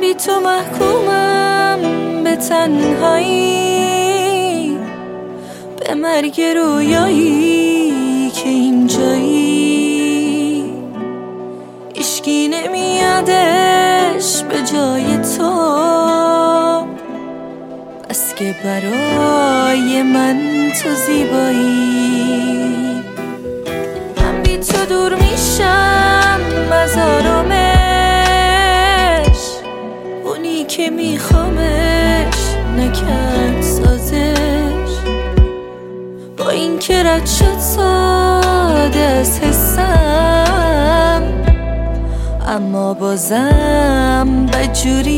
بی تو محکومم به تنهایی، به مرگ رویایی که اینجایی. هیچکی نمیادش به جای تو، بس که برای من تو زیبایی. من بی تو دور میشم از آرامش، اونی که میخوامش نکرد سازش. با این که رد شد ساده از حسم، اما بازم بدجوری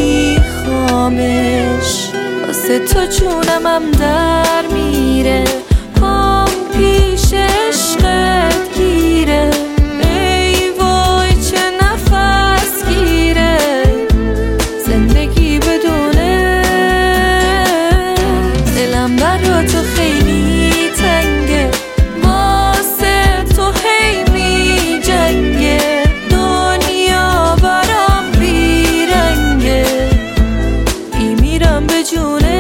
میخوامش. واسه تو جونمم در میره، پام پیش عشقت گیره. ای وای چه نفس گیره زندگی بدونه. دلم برا تو خیلی تنگه، واسه تو هی می جنگه. دنیا برام بیرنگه، میمیرم به جونه.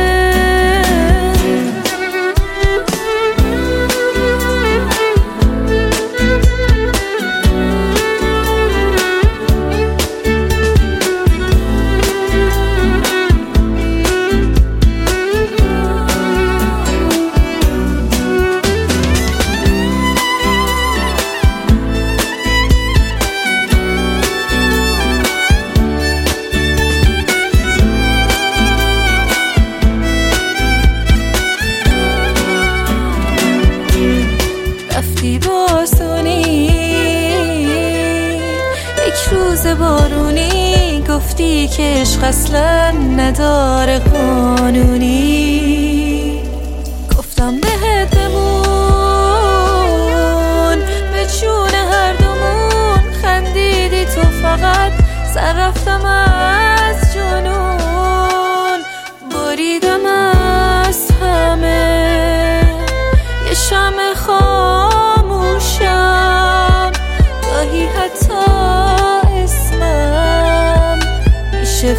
رفتی باسونی یک روز بارونی، گفتی که عشق اصلا نداره قانونی. گفتم بهت بمون به جون هر دومون. خندیدی تو فقط، سر رفتم از جنون. بریدم از همه یه شمع خاموشم، گاهی حتی اسمم میشه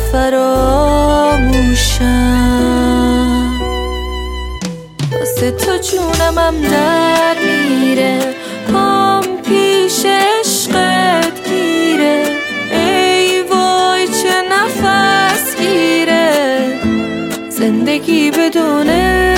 فراموشم. واسه تو جونمم در میره، پام پیش عشقت گیره. ای وای چه نفس گیره زندگی بدونه.